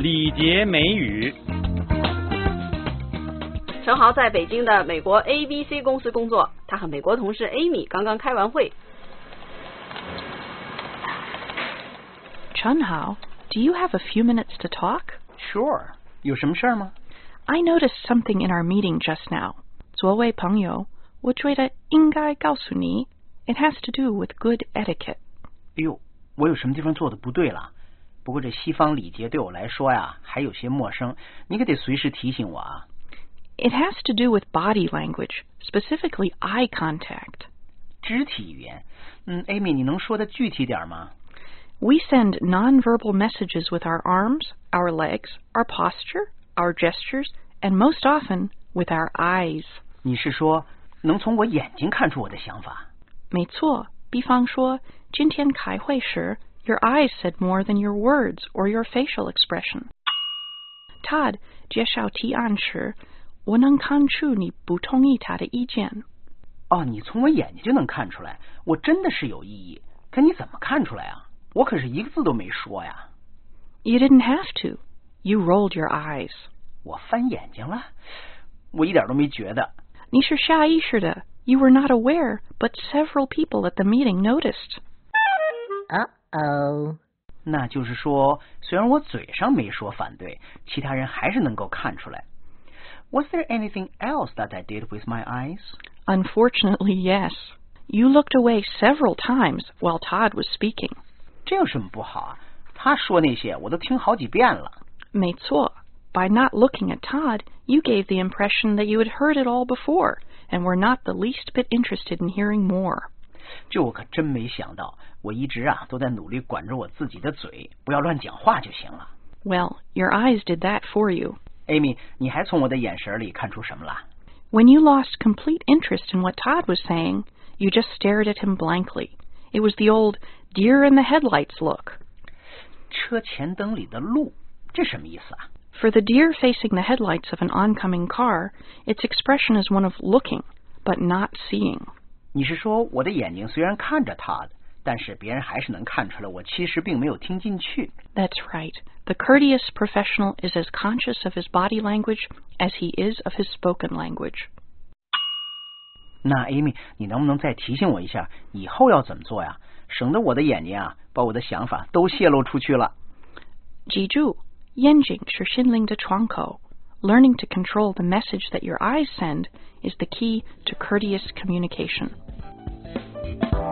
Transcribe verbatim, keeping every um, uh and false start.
礼节美语。 陈豪在北京的美国 A B C 公司工作，他和美国同事 Amy 刚刚开完会。 Chen Hao, do you have a few minutes to talk? Sure. 有什么事儿吗？ I noticed something in our meeting just now. 作为朋友，我觉得应该告诉你 It has to do with good etiquette. 哎呦，我有什么地方做的不对了？不过这西方礼节对我来说呀，还有些陌生，你可得随时提醒我啊。 It has to do with body language, specifically eye contact. 肢体语言，嗯 ，Amy， 你能说的具体点吗？ We send nonverbal messages with our arms, our legs, our posture, our gestures, and most often with our eyes. 你是说能从我眼睛看出我的想法？ 没错，比方说，今天开会时 your eyes said more than your words or your facial expression. Todd 介绍提案时，我能看出你不同意他的意见。 哦，你从我眼睛就能看出来，我真的是有异议。可你怎么看出来啊？我可是一个字都没说呀。 You didn't have to. You rolled your eyes. 我翻眼睛了，我一点都没觉得。 你是下意识的。You were not aware, but several people at the meeting noticed. Uh-oh. 那就是说，虽然我嘴上没说反对，其他人还是能够看出来。Was there anything else that I did with my eyes? Unfortunately, yes. You looked away several times while Todd was speaking. 这有什么不好啊？他说那些我都听好几遍了。 没错。By not looking at Todd, you gave the impression that you had heard it all before and were not the least bit interested in hearing more. 这我可真没想到，我一直啊都在努力管着我自己的嘴，不要乱讲话就行了。 Well, your eyes did that for you. Amy, 你还从我的眼神里看出什么了？ When you lost complete interest in what Todd was saying, you just stared at him blankly. It was the old deer in the headlights look. 车前灯里的鹿，这什么意思啊？ For the deer facing the headlights of an oncoming car, its expression is one of looking, but not seeing. 你是说我的眼睛虽然看着他的，但是别人还是能看出来我其实并没有听进去。 That's right. The courteous professional is as conscious of his body language as he is of his spoken language. 那 Amy, 你能不能再提醒我一下，以后要怎么做呀？省得我的眼睛啊，把我的想法都泄露出去了。 记住，眼睛是心灵的窗口。Learning to control the message that your eyes send is the key to courteous communication.